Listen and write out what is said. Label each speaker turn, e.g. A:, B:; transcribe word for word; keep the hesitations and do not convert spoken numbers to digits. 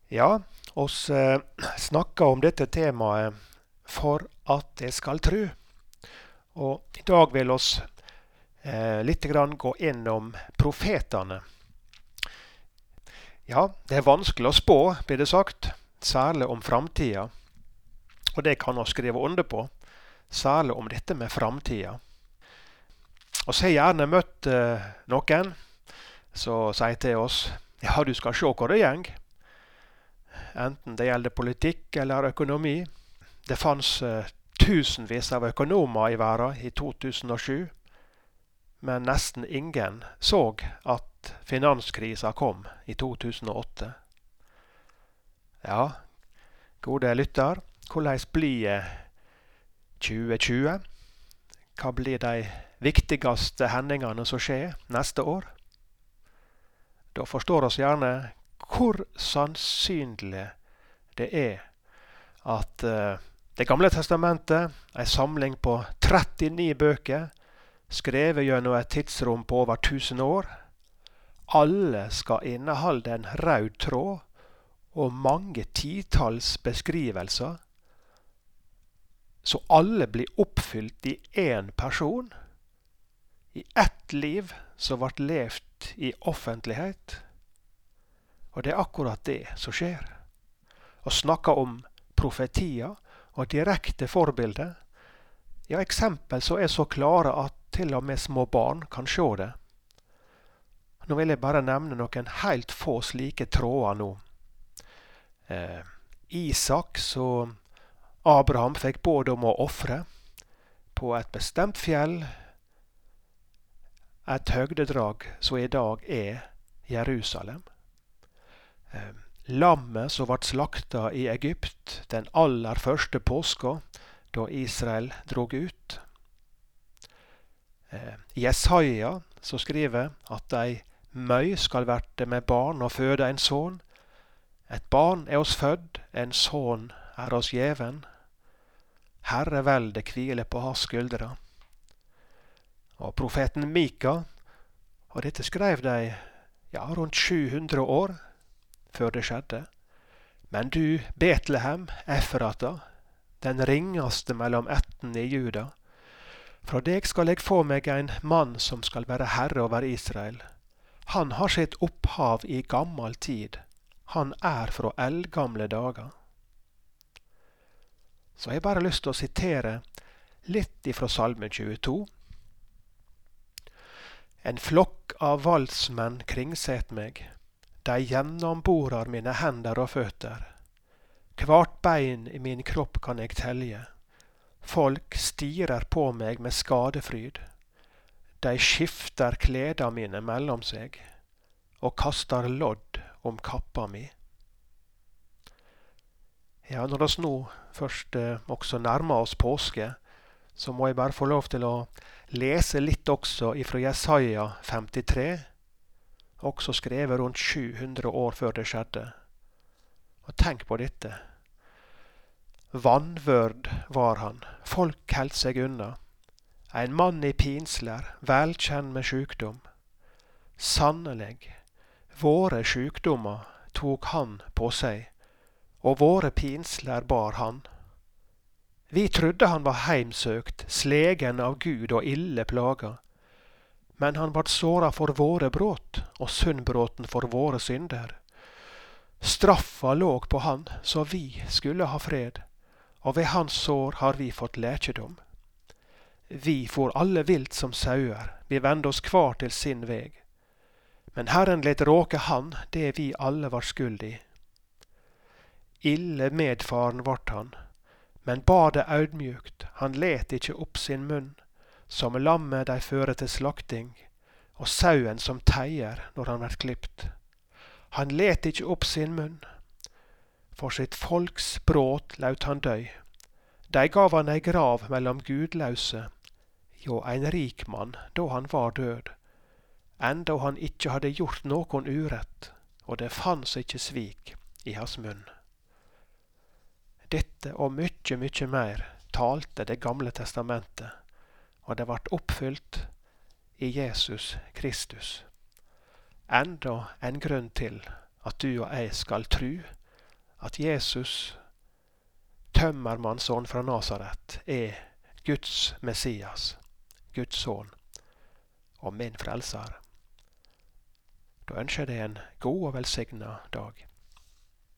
A: Ja, oss eh, snakker om dette temaet for at jeg skal tru. Og i dag vil oss eh, litt grann gå innom profetene. Ja, det er vanskelig å spå, blir det sagt, særlig om framtida. Og det kan vi skrive under på, særlig om dette med framtida. Og så har jeg gjerne møtt eh, noen som sier til oss, ja, du skal se hvor det gjeng. Enten det gjelder politikk eller økonomi. Det fanns uh, tusenvis av økonomer i verden i to tusen og sju, men nesten ingen så at finanskrisa kom i to tusen og åtte. Ja, gode lytter, hvordan blir tjue tjue? Hva blir de viktigste hendingene som skjer neste år? Da forstår oss gjerne hvor sannsynlig det er at uh, Det gamle testamentet, en samling på trettini bøker, skrevet gjennom et tidsrom på over tusen år, alle skal inneholde en rød tråd og mange titalls beskrivelser, så alle blir oppfylt i én person, i ett liv som ble levd i offentlighet. Og det er akkurat det som skjer. Å snakke om profetier og direkte forbilder. Ja, eksempel som er så klare at til og med små barn kan se det. Nå vil jeg bare nevne noen helt få slike tråder nå. Eh, Isak, så Abraham fikk både om å offre på et bestemt fjell, et høgdedrag som i dag er Jerusalem. Lammet som ble slakta i Egypt, den aller første påska, da Israel drog ut. Jesaja som skriver at ei møy skal verte med barn og føde en son. Et barn er oss fødd, en son er oss gjeven. Herreveldet hviler på hans skuldre. Og profeten Mika, og dette skrev de ja, rundt sju hundre år før det skjedde. Men du, Betlehem, Efrata, den ringeste mellom ættene i Juda, fra deg skal jeg få meg en mann som skal være herre over Israel. Han har sitt opphav i gammel tid. Han er fra eldgamle dager. Så jeg har bare lyst til å sitere litt ifra Salme tjueto. En flokk av valsmenn kringset meg. De gjennomborer mine hender og føtter. Hvert bein i min kropp kan jeg telje. Folk stirer på meg med skadefryd. De skifter kleda mine mellom seg, og kaster lodd om kappa mi. Ja, når oss nå først eh, også nærmer oss påske, så må jeg bare få lov til å lese litt også ifra Jesaja femtitre, også skrevet rundt sju hundre år før det skjedde. Og tenk på dette. Vanvørd var han, folk held seg unna. En mann i pinsler, velkjenn med sjukdom. Sannelig, våre sjukdommer tok han på seg, og våre pinsler bar han. Vi trodde han var heimsøkt, slegen av Gud og ille plaga. Men han vart såra for våre bråt, og syndbråten for våre synder. Straffa låg på han, så vi skulle ha fred, og ved hans sår har vi fått lækedom. Vi for alle vilt som sauer, vi vende oss kvar til sin veg. Men Herren let råke han, det vi alle var skuld i. Ille medfaren vart han, men bar det audmjukt, han let ikkje opp sin munn, som lammet de fører til slakting, og sauen som teier når han vert klipt. Han let ikkje opp sin munn, for sitt folks bråt laut han døy. De gav han ei grav mellom gudlause, jo ein rik mann, da han var død, enda han ikkje hadde gjort nokon urett, og det fanns ikkje svik i hans munn. Dette og mykje, mykje mer talte det gamle testamentet, og det vart oppfylt i Jesus Kristus. Enda en grunn til at du og jeg skal tru at Jesus, tømmermannsson fra Nasaret, er Guds Messias, Guds sønn og min frelser. Da ønsker jeg deg en god og velsignet dag.